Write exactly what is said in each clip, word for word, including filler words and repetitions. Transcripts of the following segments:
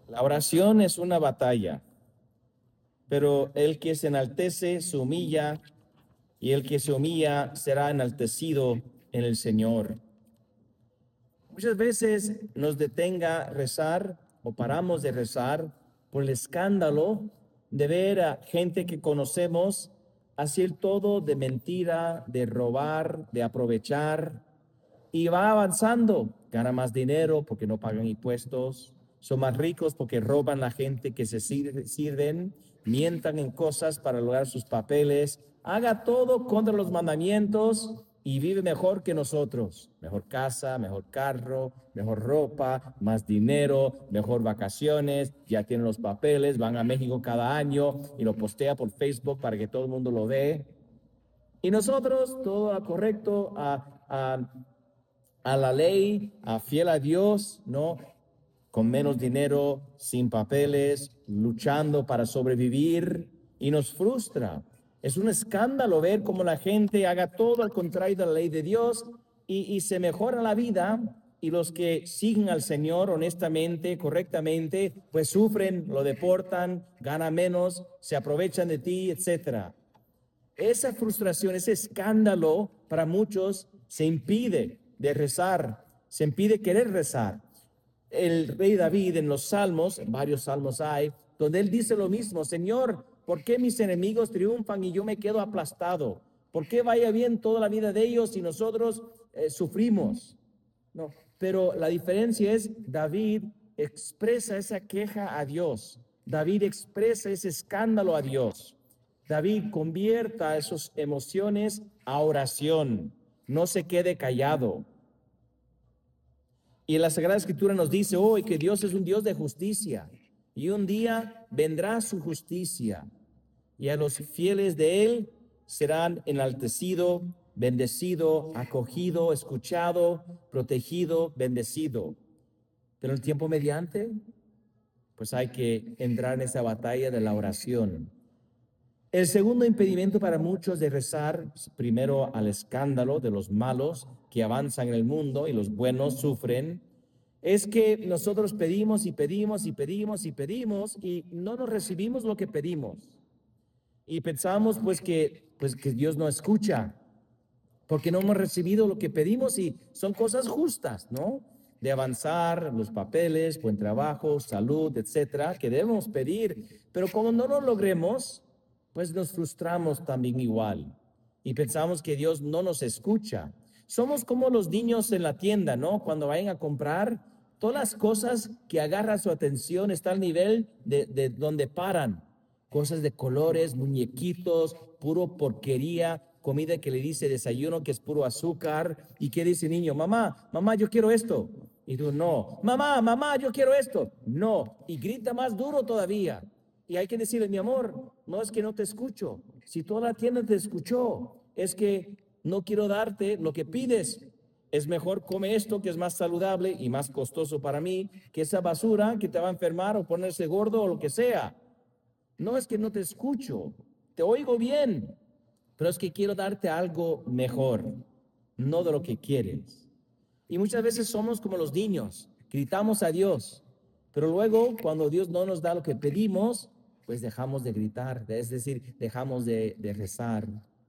La oración es una batalla, pero el que se enaltece se humilla y el que se humilla será enaltecido en el Señor. Muchas veces nos detenga rezar o paramos de rezar por el escándalo de ver a gente que conocemos hacer todo de mentira, de robar, de aprovechar, y va avanzando, gana más dinero porque no pagan impuestos, son más ricos porque roban la gente que se sirven, mientan en cosas para lograr sus papeles, haga todo contra los mandamientos y vive mejor que nosotros. Mejor casa, mejor carro, mejor ropa, más dinero, mejor vacaciones, ya tienen los papeles, van a México cada año y lo postea por Facebook para que todo el mundo lo ve. Y nosotros, todo correcto, a, a a la ley, a fiel a Dios, ¿no? Con menos dinero, sin papeles, luchando para sobrevivir y nos frustra. Es un escándalo ver cómo la gente haga todo al contrario de la ley de Dios y, y se mejora la vida, y los que siguen al Señor honestamente, correctamente, pues sufren, lo deportan, ganan menos, se aprovechan de ti, etcétera. Esa frustración, ese escándalo para muchos se impide de rezar, se impide querer rezar. El rey David en los salmos, en varios salmos hay, donde él dice lo mismo: Señor, ¿por qué mis enemigos triunfan y yo me quedo aplastado? ¿Por qué vaya bien toda la vida de ellos y nosotros eh, sufrimos? No, pero la diferencia es, David expresa esa queja a Dios. David expresa ese escándalo a Dios. David convierta esas emociones a oración. No se quede callado. Y la Sagrada Escritura nos dice hoy que Dios es un Dios de justicia. Y un día vendrá su justicia. Y a los fieles de Él serán enaltecido, bendecido, acogido, escuchado, protegido, bendecido. Pero el tiempo mediante, pues hay que entrar en esa batalla de la oración. El segundo impedimento para muchos de rezar, primero al escándalo de los malos que avanzan en el mundo y los buenos sufren, es que nosotros pedimos y pedimos y pedimos y pedimos y no nos recibimos lo que pedimos. Y pensamos pues que, pues que Dios no escucha, porque no hemos recibido lo que pedimos, y son cosas justas, ¿no? De avanzar, los papeles, buen trabajo, salud, etcétera, que debemos pedir. Pero como no lo logremos, pues nos frustramos también igual y pensamos que Dios no nos escucha. Somos como los niños en la tienda, ¿no? Cuando vayan a comprar, todas las cosas que agarran su atención están al nivel de, de donde paran. Cosas de colores, muñequitos, puro porquería, comida que le dice desayuno que es puro azúcar. ¿Y qué dice el niño? Mamá, mamá, yo quiero esto. Y tú, no. Mamá, mamá, yo quiero esto. No. Y grita más duro todavía. Y hay que decirle, mi amor, no es que no te escucho. Si toda la tienda te escuchó, es que no quiero darte lo que pides. Es mejor come esto, que es más saludable y más costoso para mí, que esa basura que te va a enfermar o ponerse gordo o lo que sea. No es que no te escucho, te oigo bien, pero es que quiero darte algo mejor, no de lo que quieres. Y muchas veces somos como los niños, gritamos a Dios, pero luego cuando Dios no nos da lo que pedimos, pues dejamos de gritar, es decir, dejamos de, de rezar.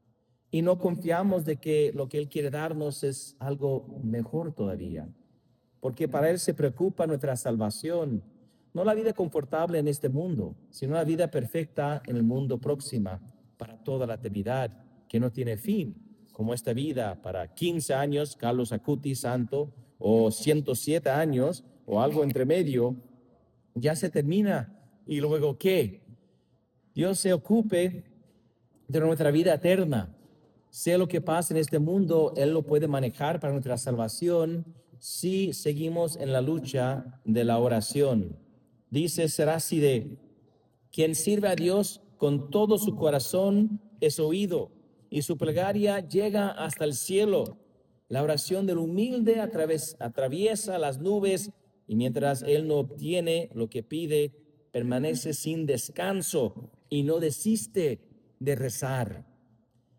Y no confiamos de que lo que Él quiere darnos es algo mejor todavía, porque para Él se preocupa nuestra salvación, no la vida confortable en este mundo, sino la vida perfecta en el mundo próxima, para toda la eternidad, que no tiene fin, como esta vida para quince años, Carlos Acuti, santo, o ciento siete años, o algo entre medio, ya se termina. ¿Y luego qué? Dios se ocupe de nuestra vida eterna. Sea lo que pase en este mundo, Él lo puede manejar para nuestra salvación si seguimos en la lucha de la oración. Dice Seraside, quien sirve a Dios con todo su corazón es oído y su plegaria llega hasta el cielo. La oración del humilde atraves, atraviesa las nubes, y mientras él no obtiene lo que pide, permanece sin descanso y no desiste de rezar.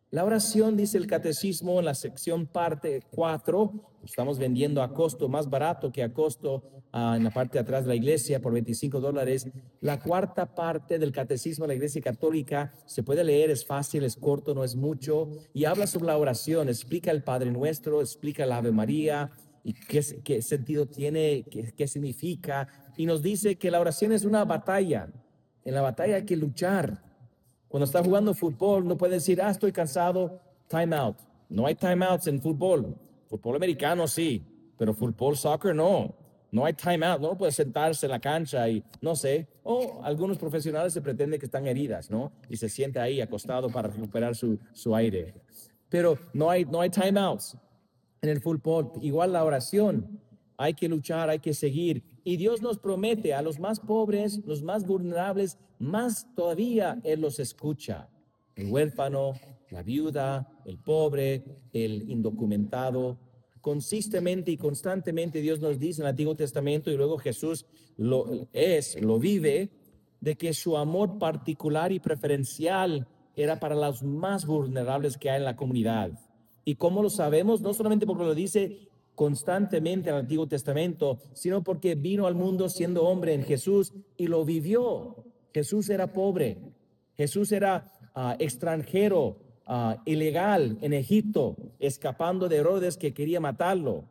La oración, dice el catecismo en la sección parte cuatro, estamos vendiendo a costo más barato que a costo uh, en la parte de atrás de la iglesia por veinticinco dólares. La cuarta parte del catecismo de la iglesia católica se puede leer, es fácil, es corto, no es mucho, y habla sobre la oración, explica el Padre Nuestro, explica el Ave María y qué, qué sentido tiene, qué, qué significa, y nos dice que la oración es una batalla. En la batalla hay que luchar. Cuando está jugando fútbol, no puede decir, ah, estoy cansado, time out. No hay time outs en fútbol. Fútbol americano sí, pero fútbol, soccer no. No hay time out, no puede sentarse en la cancha y no sé. O algunos profesionales se pretende que están heridas, ¿no? Y se siente ahí acostado para recuperar su, su aire. Pero no hay, no hay time outs en el fútbol. Igual la oración. Hay que luchar, hay que seguir. Y Dios nos promete a los más pobres, los más vulnerables, más todavía Él los escucha. El huérfano, la viuda, el pobre, el indocumentado. Consistentemente y constantemente Dios nos dice en el Antiguo Testamento y luego Jesús lo es, lo vive, de que su amor particular y preferencial era para los más vulnerables que hay en la comunidad. ¿Y cómo lo sabemos? No solamente porque lo dice constantemente en el Antiguo Testamento, sino porque vino al mundo siendo hombre en Jesús y lo vivió. Jesús era pobre, Jesús era uh, extranjero, uh, ilegal en Egipto, escapando de Herodes que quería matarlo.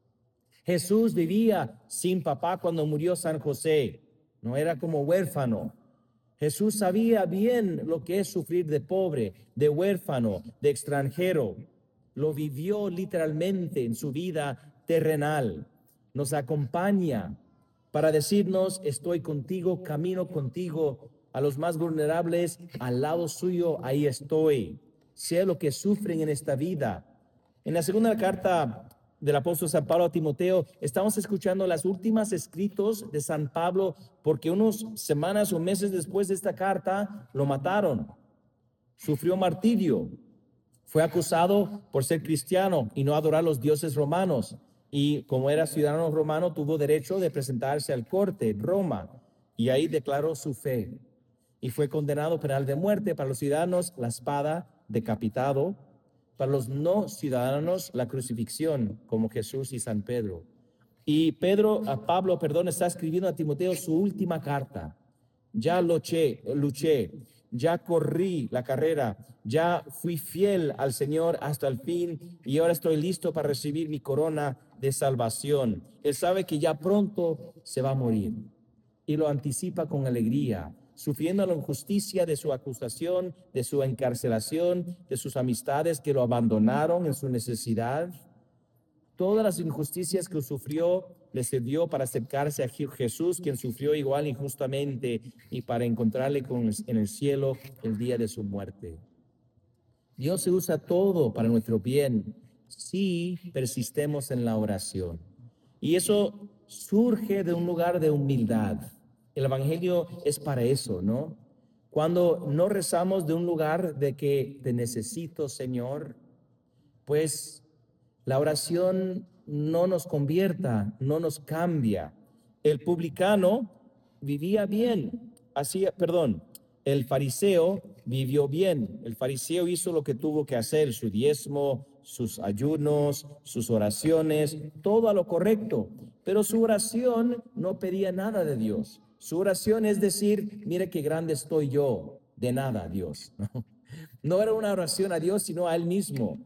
Jesús vivía sin papá cuando murió San José, no era como huérfano. Jesús sabía bien lo que es sufrir de pobre, de huérfano, de extranjero. Lo vivió literalmente en su vida terrenal. Nos acompaña para decirnos, estoy contigo, camino contigo, a los más vulnerables, al lado suyo, ahí estoy. Sé lo que sufren en esta vida. En la segunda carta del apóstol San Pablo a Timoteo, estamos escuchando las últimas escritos de San Pablo, porque unas semanas o meses después de esta carta lo mataron. Sufrió martirio. Fue acusado por ser cristiano y no adorar los dioses romanos. Y como era ciudadano romano, tuvo derecho de presentarse al corte en Roma. Y ahí declaró su fe. Y fue condenado penal de muerte. Para los ciudadanos, la espada, decapitado. Para los no ciudadanos, la crucifixión, como Jesús y San Pedro. Y Pedro, a Pablo, perdón, está escribiendo a Timoteo su última carta. Ya luché, luché, ya corrí la carrera, ya fui fiel al Señor hasta el fin y ahora estoy listo para recibir mi corona de salvación. Él sabe que ya pronto se va a morir y lo anticipa con alegría, sufriendo la injusticia de su acusación, de su encarcelación, de sus amistades que lo abandonaron en su necesidad. Todas las injusticias que sufrió le sirvió para acercarse a Jesús, quien sufrió igual injustamente, y para encontrarle con, en el cielo el día de su muerte. Dios se usa todo para nuestro bien si persistemos en la oración. Y eso surge de un lugar de humildad. El Evangelio es para eso, ¿no? Cuando no rezamos de un lugar de que te necesito, Señor, pues la oración no nos convierta, no nos cambia. El publicano vivía bien, hacía, perdón, el fariseo vivió bien. El fariseo hizo lo que tuvo que hacer, su diezmo, sus ayunos, sus oraciones, todo a lo correcto. Pero su oración no pedía nada de Dios. Su oración es decir, mire qué grande estoy yo, de nada, Dios. No era una oración a Dios, sino a él mismo.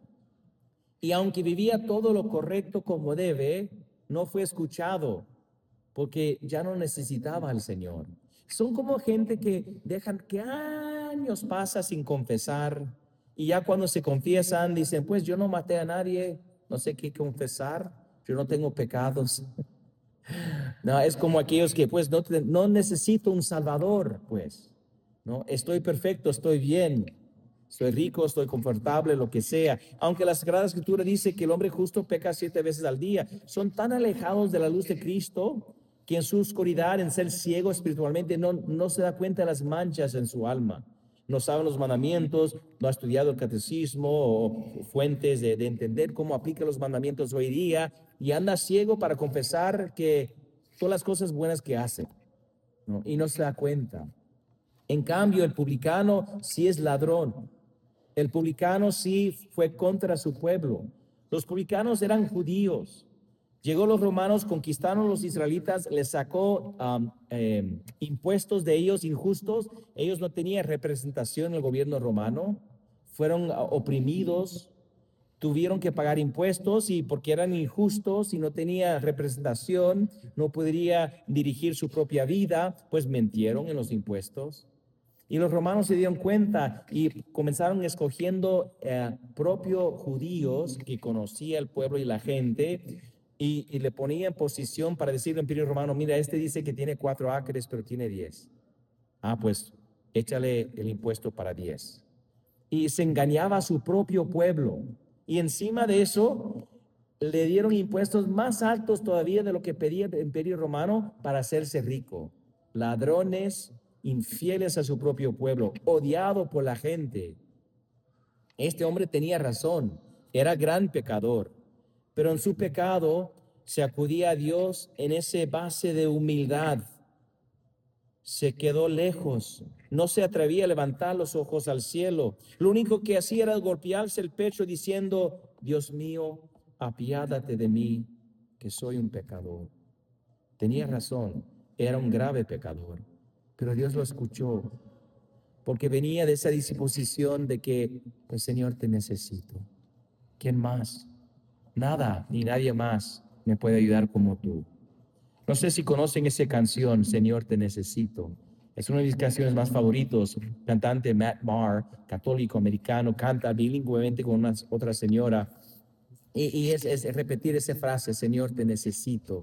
Y aunque vivía todo lo correcto como debe, no fue escuchado porque ya no necesitaba al Señor. Son como gente que dejan que años pasa sin confesar y ya cuando se confiesan dicen, pues yo no maté a nadie, no sé qué confesar, yo no tengo pecados. No, es como aquellos que pues no, no necesito un salvador, pues, ¿no? Estoy perfecto, estoy bien. Soy rico, estoy confortable, lo que sea. Aunque la Sagrada Escritura dice que el hombre justo peca siete veces al día, son tan alejados de la luz de Cristo que en su oscuridad, en ser ciego espiritualmente, no, no se da cuenta de las manchas en su alma. No sabe los mandamientos, no ha estudiado el catecismo o fuentes de, de entender cómo aplica los mandamientos hoy día y anda ciego para confesar que todas las cosas buenas que hace, ¿no? Y no se da cuenta. En cambio, el publicano sí es ladrón. El publicano sí fue contra su pueblo. Los publicanos eran judíos. Llegó los romanos, conquistaron a los israelitas, les sacó um, eh, impuestos de ellos injustos. Ellos no tenían representación en el gobierno romano. Fueron uh, oprimidos, tuvieron que pagar impuestos y porque eran injustos y no tenía representación, no podría dirigir su propia vida, pues mentieron en los impuestos. Y los romanos se dieron cuenta y comenzaron escogiendo eh, propios judíos que conocía el pueblo y la gente y, y le ponía en posición para decirle al imperio romano, mira, este dice que tiene cuatro acres, pero tiene diez. Ah, pues échale el impuesto para diez. Y se engañaba a su propio pueblo. Y encima de eso, le dieron impuestos más altos todavía de lo que pedía el imperio romano para hacerse rico. Ladrones, infieles a su propio pueblo, odiado por la gente. Este hombre tenía razón, era gran pecador, pero en su pecado se acudía a Dios en ese base de humildad. Se quedó lejos, no se atrevía a levantar los ojos al cielo. Lo único que hacía era golpearse el pecho diciendo, Dios mío, apiádate de mí, que soy un pecador. Tenía razón, era un grave pecador, pero Dios lo escuchó, porque venía de esa disposición de que, pues Señor, te necesito. ¿Quién más? Nada, ni nadie más me puede ayudar como tú. No sé si conocen esa canción, Señor, te necesito. Es una de mis canciones más favoritos. Cantante Matt Maher, católico americano, canta bilingüemente con una otra señora. Y, y es, es repetir esa frase, Señor, te necesito.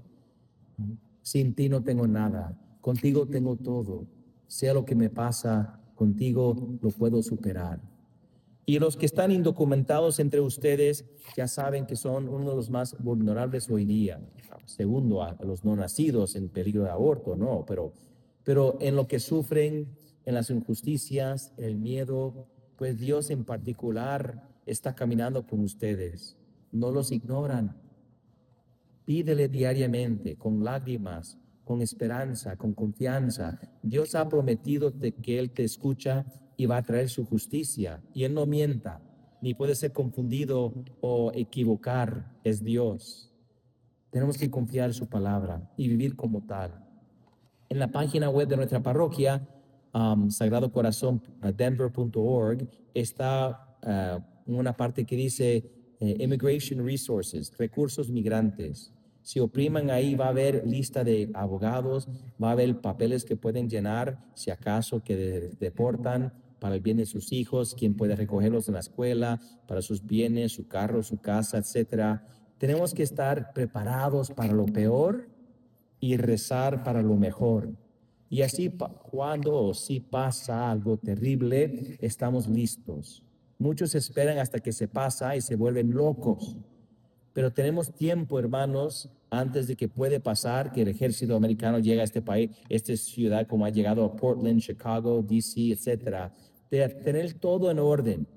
Sin ti no tengo nada. Contigo tengo todo. Sea lo que me pasa, contigo lo puedo superar. Y los que están indocumentados entre ustedes ya saben que son uno de los más vulnerables hoy día. Segundo, a los no nacidos en peligro de aborto, no, pero, pero en lo que sufren, en las injusticias, el miedo, pues Dios en particular está caminando con ustedes. No los ignoran. Pídele diariamente, con lágrimas, con esperanza, con confianza. Dios ha prometido de que Él te escucha y va a traer su justicia. Y Él no mienta, ni puede ser confundido o equivocar. Es Dios. Tenemos que confiar en su palabra y vivir como tal. En la página web de nuestra parroquia, um, sagrado corazón denver punto org, está uh, una parte que dice eh, Immigration Resources, recursos migrantes. Si opriman ahí va a haber lista de abogados, va a haber papeles que pueden llenar si acaso que de, deportan para el bien de sus hijos, quien puede recogerlos en la escuela, para sus bienes, su carro, su casa, etcétera. Tenemos que estar preparados para lo peor y rezar para lo mejor. Y así cuando o si pasa algo terrible, estamos listos. Muchos esperan hasta que se pasa y se vuelven locos. Pero tenemos tiempo, hermanos, antes de que puede pasar que el ejército americano llegue a este país, esta ciudad como ha llegado a Portland, Chicago, D C, etcétera, de tener todo en orden,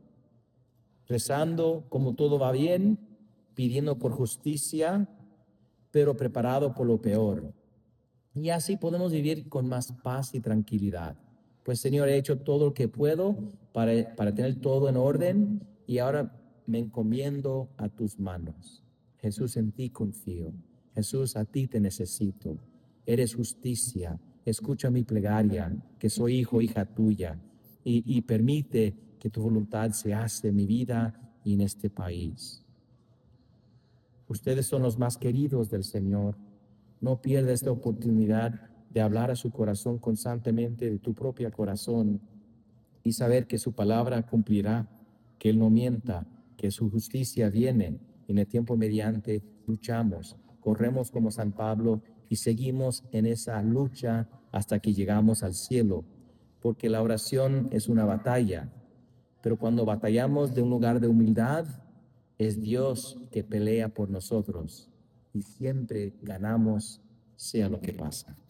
rezando como todo va bien, pidiendo por justicia, pero preparado por lo peor. Y así podemos vivir con más paz y tranquilidad. Pues Señor, he hecho todo lo que puedo para, para tener todo en orden y ahora me encomiendo a tus manos. Jesús, en ti confío. Jesús, a ti te necesito. Eres justicia. Escucha mi plegaria, que soy hijo, hija tuya, y, y permite que tu voluntad se hace en mi vida y en este país. Ustedes son los más queridos del Señor. No pierda esta oportunidad de hablar a su corazón constantemente de tu propio corazón y saber que su palabra cumplirá, que Él no mienta, que su justicia viene. En el tiempo mediante luchamos, corremos como San Pablo y seguimos en esa lucha hasta que llegamos al cielo, porque la oración es una batalla, pero cuando batallamos de un lugar de humildad, es Dios que pelea por nosotros y siempre ganamos, sea lo que pasa.